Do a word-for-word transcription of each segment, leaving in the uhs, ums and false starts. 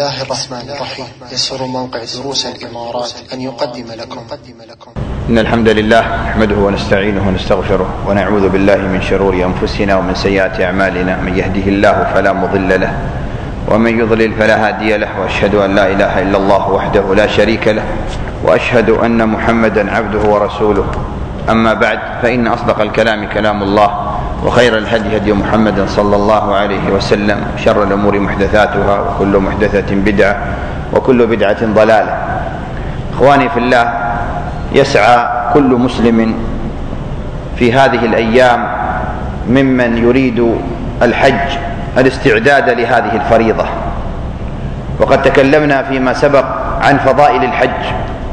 الله الرحمن الرحيم. يسر موقع دروس الإمارات أن يقدم لكم إن الحمد لله نحمده ونستعينه ونستغفره ونعوذ بالله من شرور أنفسنا ومن سيئات أعمالنا. من يهده الله فلا مضل له ومن يضلل فلا هادي له، وأشهد أن لا إله إلا الله وحده لا شريك له، وأشهد أن محمدا عبده ورسوله. أما بعد، فإن أصدق الكلام كلام الله، وخير الهدي هدي محمد صلى الله عليه وسلم، شر الأمور محدثاتها، وكل محدثة بدعة، وكل بدعة ضلالة. إخواني في الله، يسعى كل مسلم في هذه الأيام ممن يريد الحج الاستعداد لهذه الفريضة. وقد تكلمنا فيما سبق عن فضائل الحج،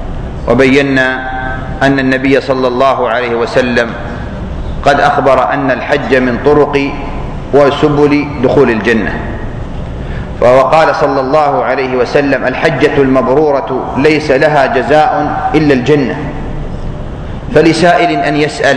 وبينا أن النبي صلى الله عليه وسلم قد أخبر أن الحج من طرق وسبل دخول الجنة. وقال صلى الله عليه وسلم: الحجة المبرورة ليس لها جزاء إلا الجنة. فلسائل أن يسأل: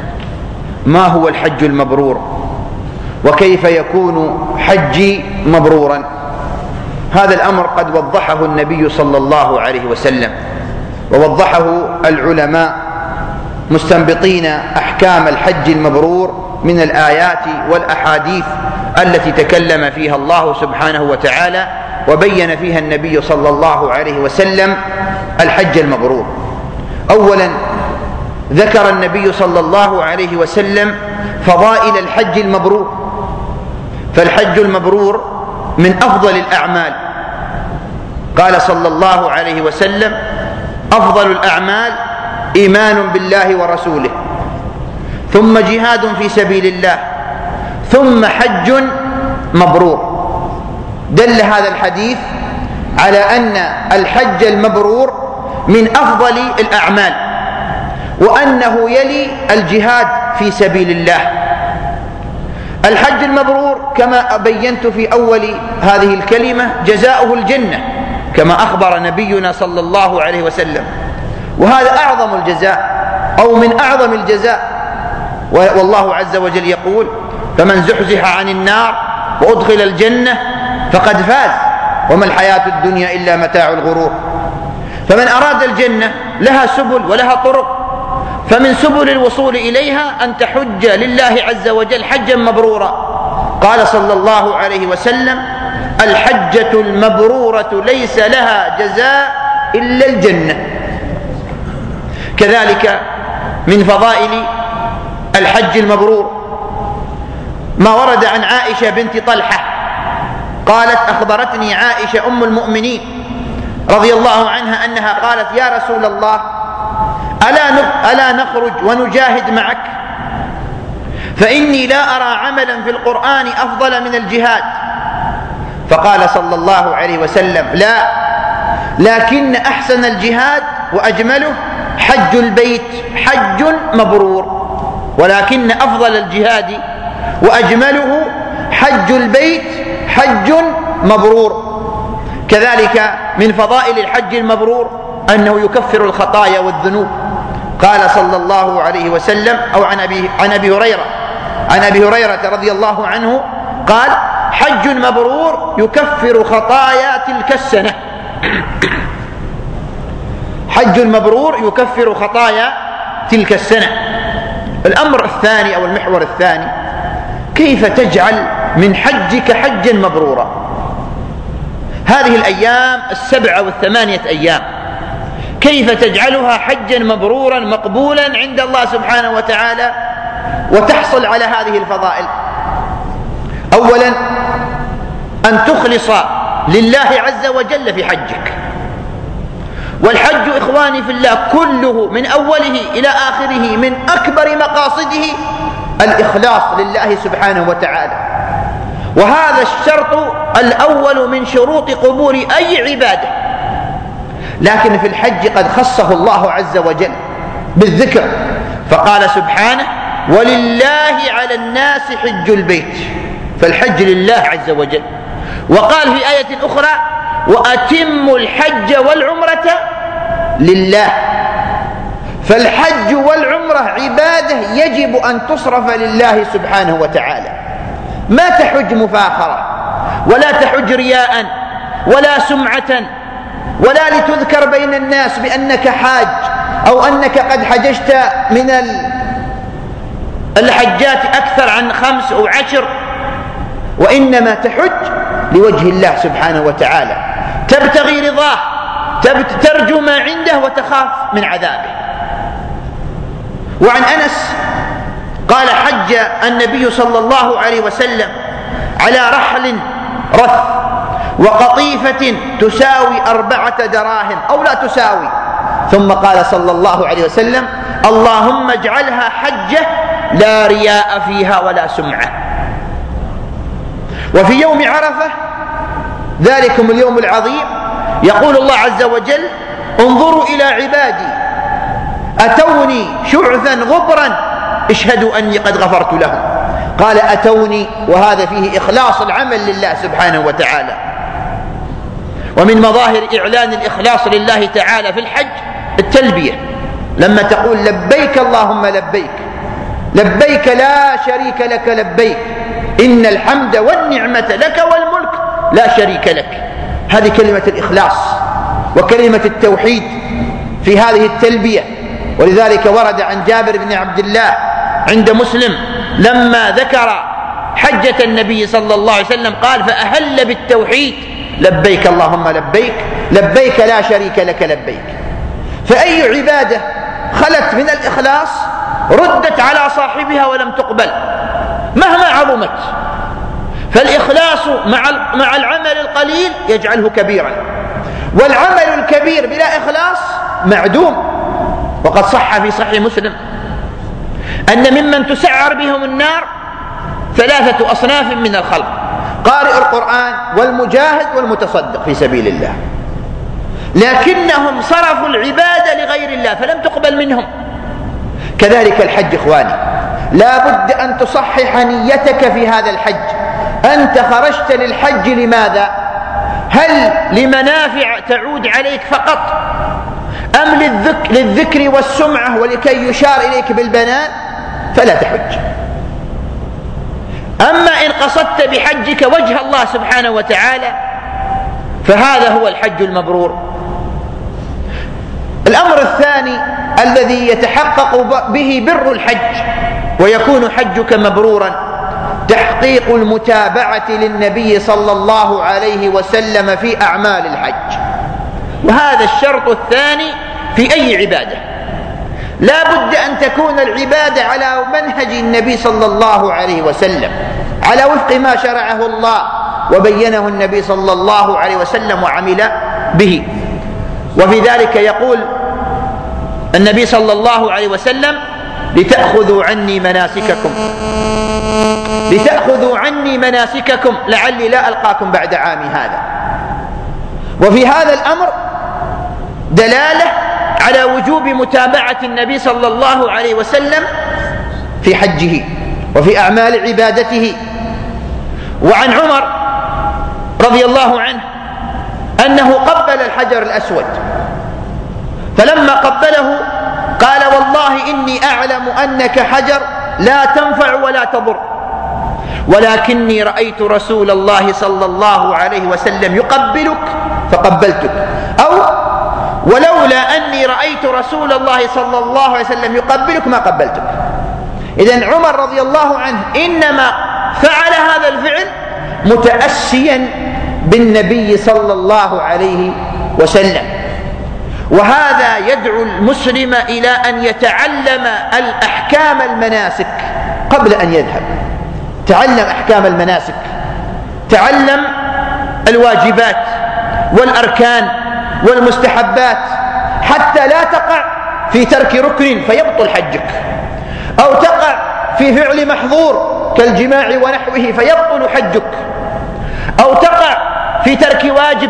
ما هو الحج المبرور؟ وكيف يكون حجي مبرورا؟ هذا الأمر قد وضحه النبي صلى الله عليه وسلم، ووضحه العلماء مستنبطين أحكام الحج المبرور من الآيات والأحاديث التي تكلم فيها الله سبحانه وتعالى، وبين فيها النبي صلى الله عليه وسلم الحج المبرور. أولا، ذكر النبي صلى الله عليه وسلم فضائل الحج المبرور. فالحج المبرور من أفضل الأعمال. قال صلى الله عليه وسلم: أفضل الأعمال إيمان بالله ورسوله، ثم جهاد في سبيل الله، ثم حج مبرور. دل هذا الحديث على أن الحج المبرور من أفضل الأعمال، وأنه يلي الجهاد في سبيل الله. الحج المبرور كما بينت في أول هذه الكلمة جزاؤه الجنة، كما أخبر نبينا صلى الله عليه وسلم. وهذا أعظم الجزاء أو من أعظم الجزاء. والله عز وجل يقول: فمن زحزح عن النار وأدخل الجنة فقد فاز وما الحياة الدنيا إلا متاع الغرور. فمن أراد الجنة لها سبل ولها طرق، فمن سبل الوصول إليها أن تحج لله عز وجل حجا مبرورا. قال صلى الله عليه وسلم: الحجة المبرورة ليس لها جزاء إلا الجنة. كذلك من فضائل الحج المبرور ما ورد عن عائشة بنت طلحة قالت: أخبرتني عائشة أم المؤمنين رضي الله عنها أنها قالت: يا رسول الله، ألا ألا نخرج ونجاهد معك؟ فإني لا أرى عملا في القرآن أفضل من الجهاد. فقال صلى الله عليه وسلم: لا، لكن أحسن الجهاد وأجمله حج البيت حج مبرور. ولكن أفضل الجهاد وأجمله حج البيت حج مبرور. كذلك من فضائل الحج المبرور أنه يكفر الخطايا والذنوب. قال صلى الله عليه وسلم، أو عن أبي, عن أبي هريرة عن أبي هريرة رضي الله عنه قال: حج مبرور يكفر خطايا تلك السنة. حج المبرور يكفر خطايا تلك السنة. الأمر الثاني أو المحور الثاني: كيف تجعل من حجك حجا مبرورا؟ هذه الأيام السبعة والثمانية أيام كيف تجعلها حجا مبرورا مقبولا عند الله سبحانه وتعالى وتحصل على هذه الفضائل؟ أولا، أن تخلص لله عز وجل في حجك. والحج إخواني في الله كله من أوله إلى آخره من أكبر مقاصده الإخلاص لله سبحانه وتعالى. وهذا الشرط الأول من شروط قبول أي عبادة. لكن في الحج قد خصه الله عز وجل بالذكر، فقال سبحانه: ولله على الناس حج البيت. فالحج لله عز وجل. وقال في آية أخرى: وأتموا الحج والعمرة لله. فالحج والعمرة عبادة يجب أن تصرف لله سبحانه وتعالى. ما تحج مفاخرة، ولا تحج رياء، ولا سمعة ولا لتذكر بين الناس بأنك حاج أو أنك قد حججت من الحجات أكثر عن خمس أو عشر، وإنما تحج لوجه الله سبحانه وتعالى، تبتغي رضاه، ترجو ما عنده وتخاف من عذابه. وعن أنس قال: حج النبي صلى الله عليه وسلم على رحل رث وقطيفة تساوي أربعة دراهم أو لا تساوي، ثم قال صلى الله عليه وسلم: اللهم اجعلها حجة لا رياء فيها ولا سمعة. وفي يوم عرفة ذلكم اليوم العظيم يقول الله عز وجل: انظروا إلى عبادي أتوني شعثا غبرا اشهدوا أني قد غفرت لهم. قال أتوني، وهذا فيه إخلاص العمل لله سبحانه وتعالى. ومن مظاهر إعلان الإخلاص لله تعالى في الحج التلبية، لما تقول لبيك اللهم لبيك، لبيك لا شريك لك لبيك، إن الحمد والنعمة لك والملك لا شريك لك. هذه كلمة الإخلاص وكلمة التوحيد في هذه التلبية. ولذلك ورد عن جابر بن عبد الله عند مسلم لما ذكر حجة النبي صلى الله عليه وسلم قال: فأهل بالتوحيد لبيك اللهم لبيك، لبيك لا شريك لك لبيك. فأي عبادة خلت من الإخلاص ردت على صاحبها ولم تقبل مهما عظمت. فالإخلاص مع مع العمل القليل يجعله كبيرا، والعمل الكبير بلا إخلاص معدوم. وقد صح في صحيح مسلم أن ممن تسعر بهم النار ثلاثة أصناف من الخلق: قارئ القرآن والمجاهد والمتصدق في سبيل الله، لكنهم صرفوا العبادة لغير الله فلم تقبل منهم. كذلك الحج إخواني، لا بد أن تصحح نيتك في هذا الحج. أنت خرجت للحج لماذا؟ هل لمنافع تعود عليك فقط، أم للذكر, للذكر والسمعة ولكي يشار إليك بالبنان؟ فلا تحج. أما إن قصدت بحجك وجه الله سبحانه وتعالى فهذا هو الحج المبرور. الأمر الثاني الذي يتحقق به بر الحج ويكون حجك مبرورا تحقيق المتابعة للنبي صلى الله عليه وسلم في أعمال الحج. وهذا الشرط الثاني في أي عبادة، لا بد أن تكون العبادة على منهج النبي صلى الله عليه وسلم، على وفق ما شرعه الله وبينه النبي صلى الله عليه وسلم وعمل به. وفي ذلك يقول النبي صلى الله عليه وسلم: لتأخذوا عني مناسككم لتأخذوا عني مناسككم لعلي لا ألقاكم بعد عامي هذا. وفي هذا الأمر دلالة على وجوب متابعة النبي صلى الله عليه وسلم في حجه وفي أعمال عبادته. وعن عمر رضي الله عنه أنه قبل الحجر الأسود، فلما قبله قال: والله إني أعلم أنك حجر لا تنفع ولا تضر، ولكني رأيت رسول الله صلى الله عليه وسلم يقبلك فقبلتك، أو ولولا أني رأيت رسول الله صلى الله عليه وسلم يقبلك ما قبلتك. إذن عمر رضي الله عنه إنما فعل هذا الفعل متأسيا بالنبي صلى الله عليه وسلم. وهذا يدعو المسلم إلى أن يتعلم الأحكام المناسك قبل أن يذهب. تعلم أحكام المناسك، تعلم الواجبات والأركان والمستحبات، حتى لا تقع في ترك ركن فيبطل حجك، أو تقع في فعل محظور كالجماع ونحوه فيبطل حجك، أو تقع في ترك واجب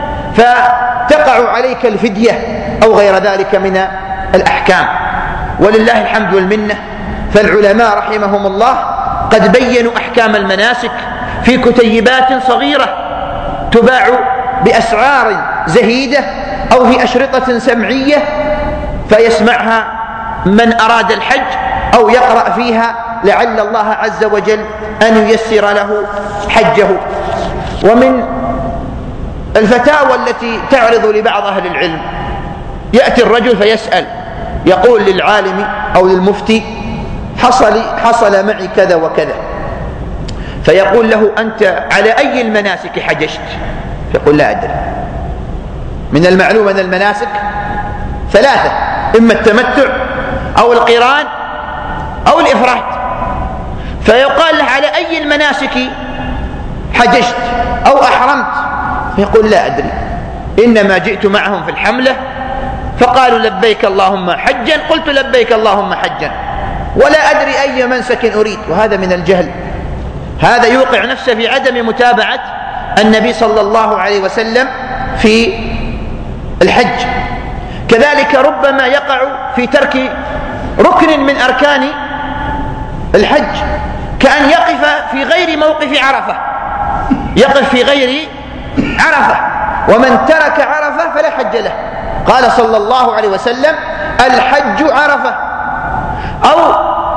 فتقع عليك الفدية أو غير ذلك من الأحكام. ولله الحمد والمنة، فالعلماء رحمهم الله قد بينوا أحكام المناسك في كتيبات صغيرة تباع بأسعار زهيدة أو في أشرطة سمعية فيسمعها من أراد الحج أو يقرأ فيها لعل الله عز وجل أن ييسر له حجه. ومن الفتاوى التي تعرض لبعض أهل العلم، يأتي الرجل فيسأل، يقول للعالم أو للمفتي حصل, حصل معي كذا وكذا، فيقول له أنت على أي المناسك حججت؟ يقول لا أدري. من المعلوم أن المناسك ثلاثة، إما التمتع أو القران أو الإفراد، فيقال له على أي المناسك حججت أو أحرمت؟ يقول لا أدري، إنما جئت معهم في الحملة فقالوا لبيك اللهم حجا، قلت لبيك اللهم حجا، ولا أدري أي منسك أريد. وهذا من الجهل، هذا يوقع نفسه في عدم متابعة النبي صلى الله عليه وسلم في الحج. كذلك ربما يقع في ترك ركن من أركان الحج، كأن يقف في غير موقف عرفة، يقف في غير عرفة، ومن ترك عرفة فلا حج له. قال صلى الله عليه وسلم الحج عرفة. أو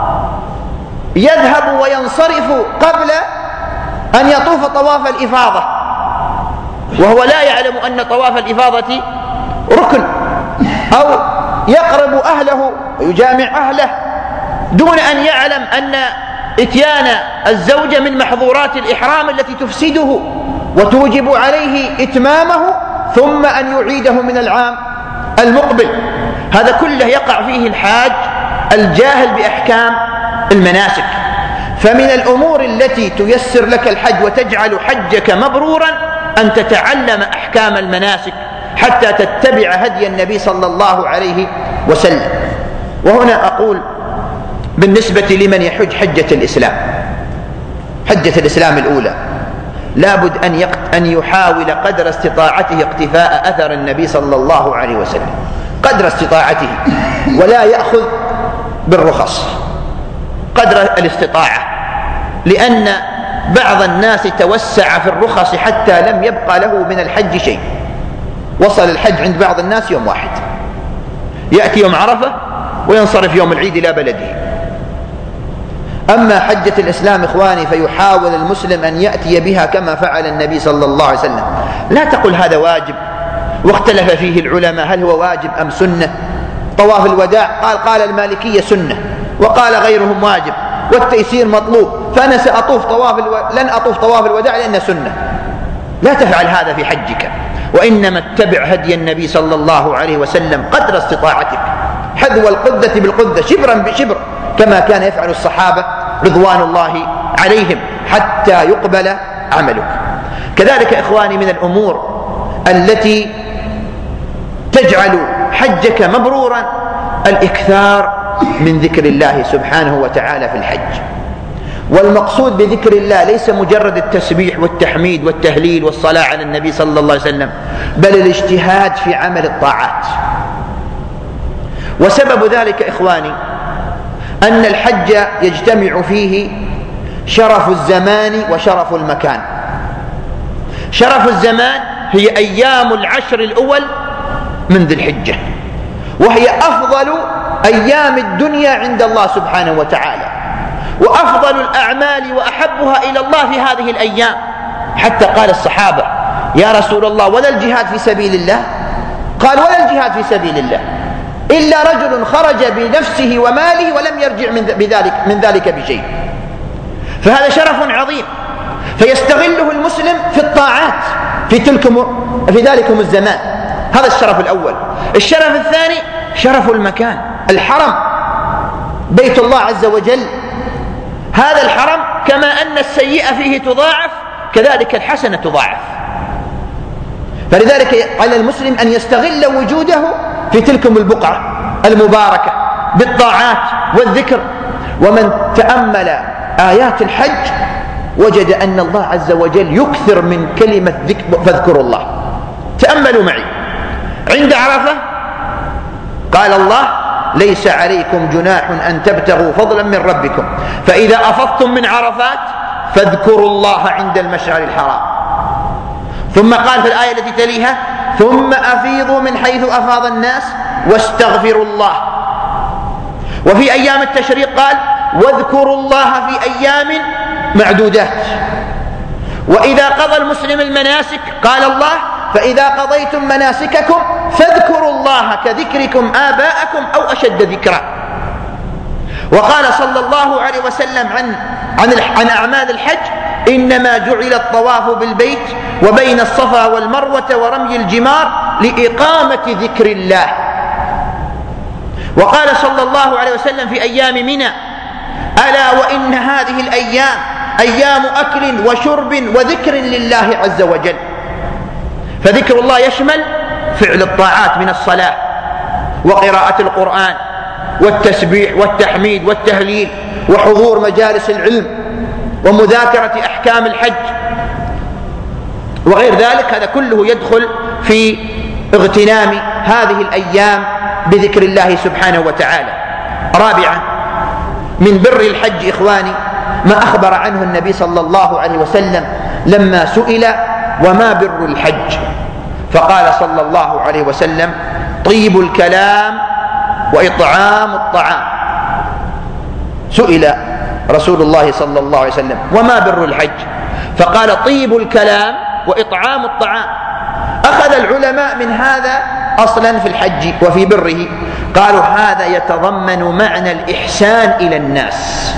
يذهب وينصرف قبل أن يطوف طواف الإفاضة وهو لا يعلم أن طواف الإفاضة ركن، أو يقرب أهله ويجامع أهله دون أن يعلم أن إتيان الزوجة من محظورات الإحرام التي تفسده وتوجب عليه إتمامه، ثم أن يعيده من العام المقبل. هذا كله يقع فيه الحاج الجاهل بأحكام المناسك. فمن الأمور التي تيسر لك الحج وتجعل حجك مبرورا أن تتعلم أحكام المناسك حتى تتبع هدي النبي صلى الله عليه وسلم. وهنا أقول بالنسبة لمن يحج حجة الإسلام، حجة الإسلام الأولى، لابد أن, أن يحاول قدر استطاعته اقتفاء أثر النبي صلى الله عليه وسلم قدر استطاعته، ولا يأخذ بالرخص قدر الاستطاعة، لأن بعض الناس توسع في الرخص حتى لم يبقى له من الحج شيء. وصل الحج عند بعض الناس يوم واحد، يأتي يوم عرفة وينصرف يوم العيد إلى بلده. أما حجة الإسلام إخواني فيحاول المسلم أن يأتي بها كما فعل النبي صلى الله عليه وسلم. لا تقل هذا واجب، واختلف فيه العلماء هل هو واجب أم سنة. طواف الوداع قال قال المالكية سنة، وقال غيرهم واجب، والتيسير مطلوب، فأنا سأطوف طواف الو... لن أطوف طواف الوداع لأنه سنة. لا تفعل هذا في حجك، وإنما اتبع هدي النبي صلى الله عليه وسلم قدر استطاعتك، حذو القدة بالقدة، شبرا بشبر، كما كان يفعل الصحابة رضوان الله عليهم حتى يقبل عملك. كذلك إخواني من الأمور التي تجعل حجك مبرورا الإكثار من ذكر الله سبحانه وتعالى في الحج. والمقصود بذكر الله ليس مجرد التسبيح والتحميد والتهليل والصلاة على النبي صلى الله عليه وسلم، بل الاجتهاد في عمل الطاعات. وسبب ذلك إخواني أن الحج يجتمع فيه شرف الزمان وشرف المكان. شرف الزمان هي أيام العشر الأول من ذي الحجة، وهي أفضل أيام الدنيا عند الله سبحانه وتعالى، وأفضل الأعمال وأحبها إلى الله في هذه الأيام. حتى قال الصحابة يا رسول الله ولا الجهاد في سبيل الله؟ قال ولا الجهاد في سبيل الله إلا رجل خرج بنفسه وماله ولم يرجع من بذلك من ذلك بشيء. فهذا شرف عظيم، فيستغله المسلم في الطاعات في تلكم في ذلكم الزمان. هذا الشرف الأول. الشرف الثاني شرف المكان، الحرم بيت الله عز وجل. هذا الحرم كما أن السيئة فيه تضاعف كذلك الحسنة تضاعف، فلذلك على المسلم أن يستغل وجوده في تلكم البقعة المباركة بالطاعات والذكر. ومن تأمل آيات الحج وجد أن الله عز وجل يكثر من كلمة ذكر فاذكروا الله. تأملوا معي عند عرفة قال الله ليس عليكم جناح أن تبتغوا فضلا من ربكم فإذا أفضتم من عرفات فاذكروا الله عند المشعر الحرام. ثم قال في الآية التي تليها ثم أفيضوا من حيث أفاض الناس واستغفروا الله. وفي أيام التشريق قال واذكروا الله في أيام معدودات. وإذا قضى المسلم المناسك قال الله فإذا قضيتم مناسككم فاذكروا الله كذكركم آباءكم أو أشد ذكرا. وقال صلى الله عليه وسلم عن, عن, عن أعمال الحج: إنما جعل الطواف بالبيت وبين الصفا والمروة ورمي الجمار لإقامة ذكر الله. وقال صلى الله عليه وسلم في أيام منى: ألا وإن هذه الأيام أيام أكل وشرب وذكر لله عز وجل. فذكر الله يشمل فعل الطاعات من الصلاة وقراءة القرآن والتسبيح والتحميد والتهليل وحضور مجالس العلم ومذاكرة أحكام الحج وغير ذلك. هذا كله يدخل في اغتنام هذه الأيام بذكر الله سبحانه وتعالى. رابعا، من بر الحج إخواني ما أخبر عنه النبي صلى الله عليه وسلم لما سئل: وما بر الحج؟ فقال صلى الله عليه وسلم: طيب الكلام وإطعام الطعام. سئل رسول الله صلى الله عليه وسلم: وما بر الحج؟ فقال: طيب الكلام وإطعام الطعام. أخذ العلماء من هذا أصلا في الحج وفي بره، قالوا هذا يتضمن معنى الإحسان إلى الناس،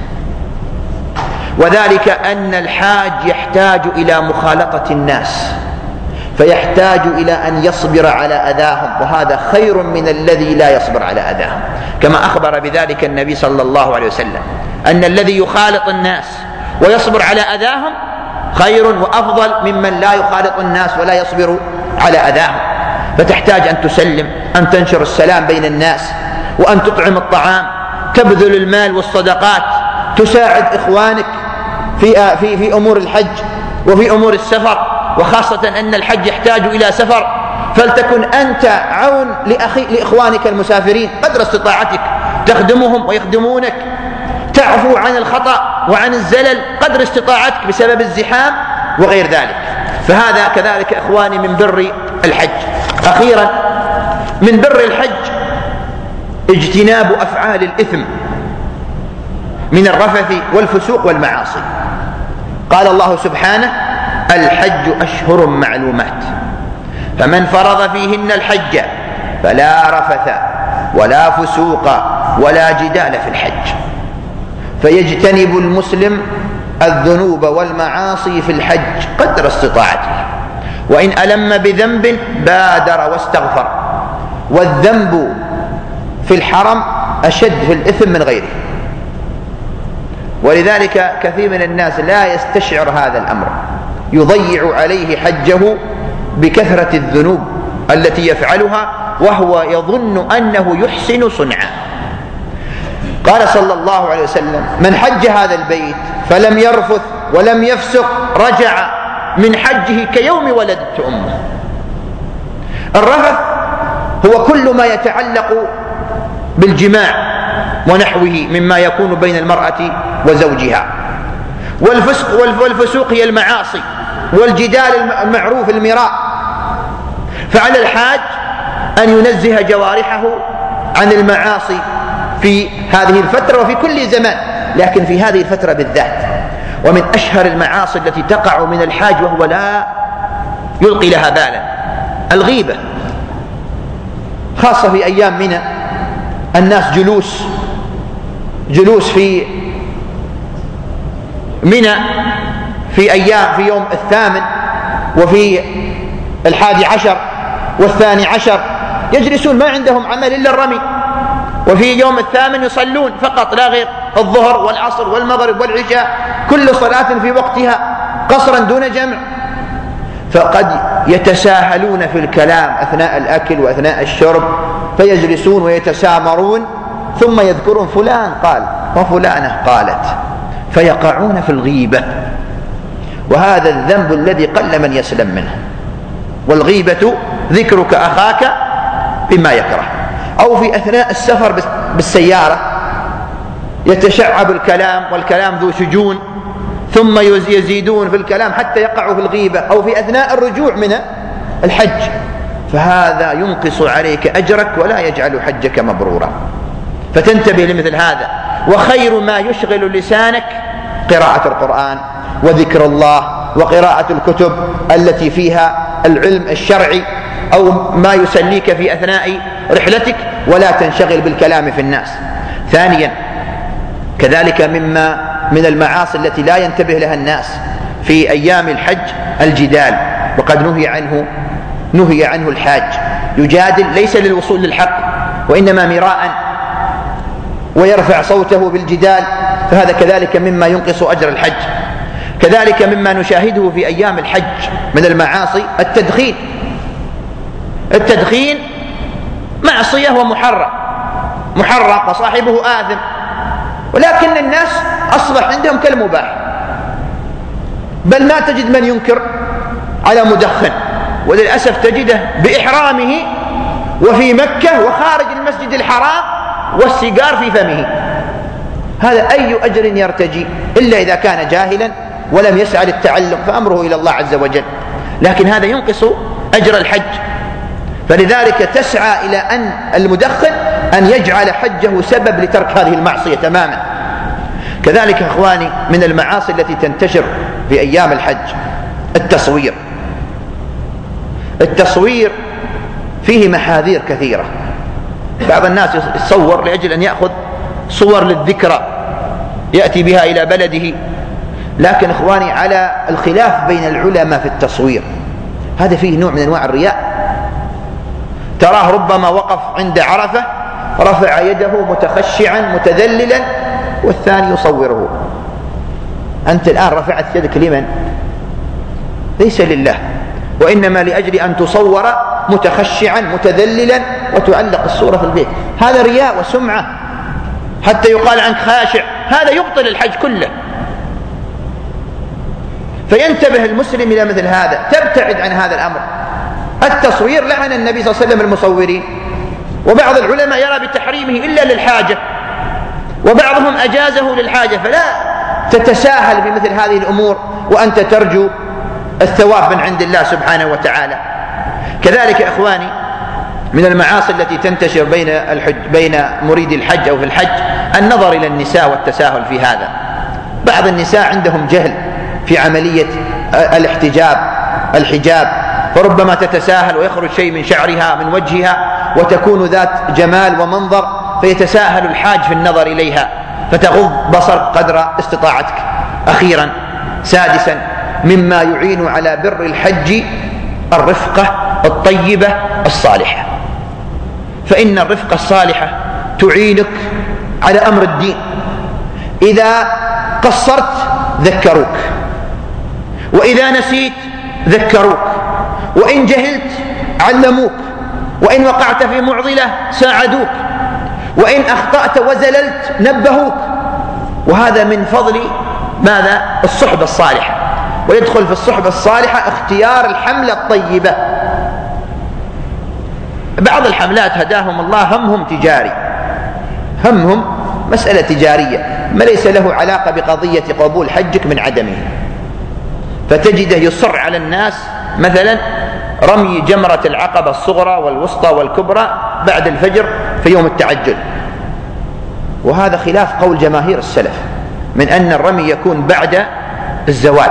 وذلك أن الحاج يحتاج إلى مخالطة الناس، فيحتاج إلى أن يصبر على أذاهم، وهذا خير من الذي لا يصبر على أذاهم، كما أخبر بذلك النبي صلى الله عليه وسلم أن الذي يخالط الناس ويصبر على أذاهم خير وأفضل ممن لا يخالط الناس ولا يصبر على أذاهم. فتحتاج أن تسلم، أن تنشر السلام بين الناس، وأن تطعم الطعام، تبذل المال والصدقات، تساعد إخوانك في, في, في أمور الحج وفي أمور السفر، وخاصة أن الحج يحتاج إلى سفر، فلتكن أنت عون لأخي لإخوانك المسافرين قدر استطاعتك، تخدمهم ويخدمونك، تعفو عن الخطأ وعن الزلل قدر استطاعتك بسبب الزحام وغير ذلك. فهذا كذلك إخواني من بر الحج. أخيرا، من بر الحج اجتناب أفعال الإثم من الرفث والفسوق والمعاصي. قال الله سبحانه: الحج أشهر معلومات، فمن فرض فيهن الحج فلا رفث ولا فسوق ولا جدال في الحج. فيجتنب المسلم الذنوب والمعاصي في الحج قدر استطاعته، وإن ألم بذنب بادر واستغفر، والذنب في الحرم أشد في الإثم من غيره. ولذلك كثير من الناس لا يستشعر هذا الأمر، يضيع عليه حجه بكثرة الذنوب التي يفعلها وهو يظن أنه يحسن صنعا. قال صلى الله عليه وسلم: من حج هذا البيت فلم يرفث ولم يفسق رجع من حجه كيوم ولدت أمه. الرفث هو كل ما يتعلق بالجماع ونحوه مما يكون بين المرأة وزوجها، والفسق والفسوق هي المعاصي، والجدال المعروف المراء. فعلى الحاج أن ينزه جوارحه عن المعاصي في هذه الفترة وفي كل زمان، لكن في هذه الفترة بالذات. ومن أشهر المعاصي التي تقع من الحاج وهو لا يلقي لها بالا الغيبة، خاصة في أيام منى. الناس جلوس جلوس في منى في أيام في يوم الثامن وفي الحادي عشر والثاني عشر، يجلسون ما عندهم عمل إلا الرمي، وفي يوم الثامن يصلون فقط لا غير، الظهر والعصر والمغرب والعشاء كل صلاة في وقتها قصرا دون جمع. فقد يتساهلون في الكلام أثناء الأكل وأثناء الشرب، فيجلسون ويتسامرون، ثم يذكرون فلان قال وفلانة قالت، فيقعون في الغيبة، وهذا الذنب الذي قل من يسلم منه. والغيبة ذكرك أخاك بما يكره. أو في أثناء السفر بالسيارة يتشعب الكلام، والكلام ذو شجون، ثم يزيدون في الكلام حتى يقعوا في الغيبة. أو في أثناء الرجوع من الحج، فهذا ينقص عليك أجرك ولا يجعل حجك مبرورا. فتنتبه لمثل هذا. وخير ما يشغل لسانك قراءة القرآن وذكر الله وقراءة الكتب التي فيها العلم الشرعي أو ما يسليك في أثناء رحلتك، ولا تنشغل بالكلام في الناس. ثانيا كذلك مما من المعاصي التي لا ينتبه لها الناس في أيام الحج الجدال، وقد نهي عنه نهي عنه الحاج، يجادل ليس للوصول للحق وإنما مراء ويرفع صوته بالجدال، فهذا كذلك مما ينقص أجر الحج. كذلك مما نشاهده في أيام الحج من المعاصي التدخين. التدخين معصية ومحرم محرم وصاحبه آثم، ولكن الناس أصبح عندهم كالمباح، بل ما تجد من ينكر على مدخن، وللأسف تجده بإحرامه وفي مكة وخارج المسجد الحرام والسيجار في فمه. هذا أي أجر يرتجي إلا إذا كان جاهلا ولم يسعى للتعلم، فأمره إلى الله عز وجل، لكن هذا ينقص أجر الحج. فلذلك تسعى إلى أن المدخن أن يجعل حجه سبب لترك هذه المعصية تماما. كذلك أخواني من المعاصي التي تنتشر في أيام الحج التصوير. التصوير فيه محاذير كثيرة. بعض الناس يصور لأجل أن يأخذ صور للذكرى يأتي بها إلى بلده، لكن إخواني على الخلاف بين العلماء في التصوير، هذا فيه نوع من أنواع الرياء. تراه ربما وقف عند عرفة رفع يده متخشعا متذللا والثاني يصوره. أنت الآن رفعت يدك لمن؟ ليس لله، وإنما لأجل أن تصور متخشعا متذللا وتعلق الصورة في البيت. هذا رياء وسمعة حتى يقال عنك خاشع، هذا يبطل الحج كله. فينتبه المسلم إلى مثل هذا، تبتعد عن هذا الأمر. التصوير لعن النبي صلى الله عليه وسلم المصورين، وبعض العلماء يرى بتحريمه إلا للحاجة، وبعضهم أجازه للحاجة. فلا تتساهل بمثل هذه الأمور وأنت ترجو الثواب من عند الله سبحانه وتعالى. كذلك إخواني من المعاصي التي تنتشر بين الحج بين مريد الحج أو في الحج النظر إلى النساء والتساهل في هذا. بعض النساء عندهم جهل في عملية الاحتجاب الحجاب، فربما تتساهل ويخرج شيء من شعرها من وجهها وتكون ذات جمال ومنظر، فيتساهل الحاج في النظر إليها فتغض بصر قدر استطاعتك. أخيرا سادسا مما يعين على بر الحج الرفقة الطيبة الصالحة، فإن الرفقة الصالحة تعينك على أمر الدين. إذا قصرت ذكروك، وإذا نسيت ذكروك، وإن جهلت علموك، وإن وقعت في معضلة ساعدوك، وإن أخطأت وزللت نبهوك. وهذا من فضل ماذا؟ الصحبة الصالحة. ويدخل في الصحبة الصالحة اختيار الحملة الطيبة. بعض الحملات هداهم الله همهم تجاري، همهم مسألة تجارية ما ليس له علاقة بقضية قبول حجك من عدمه، فتجده يصر على الناس مثلا رمي جمرة العقبة الصغرى والوسطى والكبرى بعد الفجر في يوم التعجل، وهذا خلاف قول جماهير السلف من أن الرمي يكون بعد الزوال،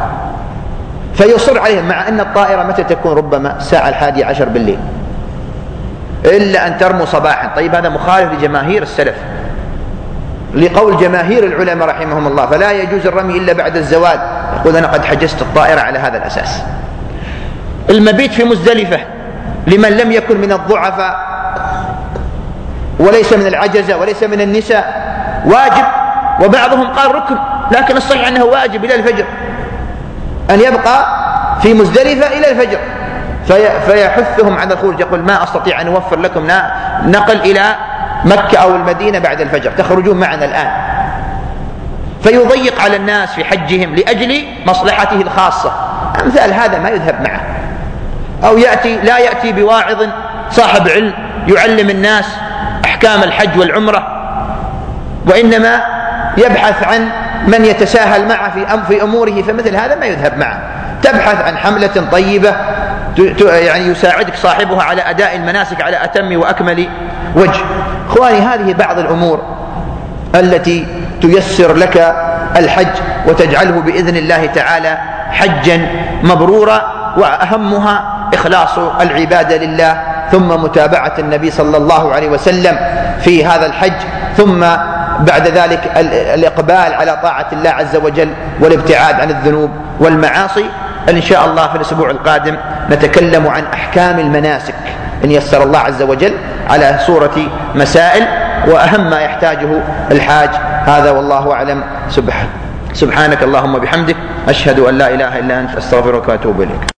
فيصر عليهم مع أن الطائرة متى تكون؟ ربما الساعة الحادية عشر بالليل، إلا أن ترموا صباحا. طيب هذا مخالف لجماهير السلف، لقول جماهير العلماء رحمهم الله، فلا يجوز الرمي إلا بعد الزوال. يقول أنا قد حجزت الطائرة على هذا الأساس. المبيت في مزدلفة لمن لم يكن من الضعفاء وليس من العجزة وليس من النساء واجب، وبعضهم قال ركن، لكن الصحيح أنه واجب إلى الفجر، أن يبقى في مزدلفة إلى الفجر. في فيحثهم على الخروج، يقول ما أستطيع أن أوفر لكم نقل إلى مكة أو المدينة بعد الفجر، تخرجون معنا الآن. فيضيق على الناس في حجهم لأجل مصلحته الخاصة. أمثال هذا ما يذهب معه، أو يأتي لا يأتي بواعظ صاحب علم يعلم الناس أحكام الحج والعمرة، وإنما يبحث عن من يتساهل معه في أم في أموره، فمثل هذا ما يذهب معه. تبحث عن حملة طيبة يعني يساعدك صاحبها على أداء المناسك على أتم وأكمل وجه. إخواني هذه بعض الأمور التي تيسر لك الحج وتجعله بإذن الله تعالى حجا مبرورا وأهمها إخلاص العبادة لله، ثم متابعة النبي صلى الله عليه وسلم في هذا الحج، ثم بعد ذلك الإقبال على طاعة الله عز وجل والابتعاد عن الذنوب والمعاصي. إن شاء الله في الأسبوع القادم نتكلم عن أحكام المناسك إن يسر الله عز وجل على صورة مسائل وأهم ما يحتاجه الحاج. هذا والله أعلم. سبحانك اللهم وبحمدك، أشهد أن لا إله إلا أنت، أستغفرك وأتوب إليك.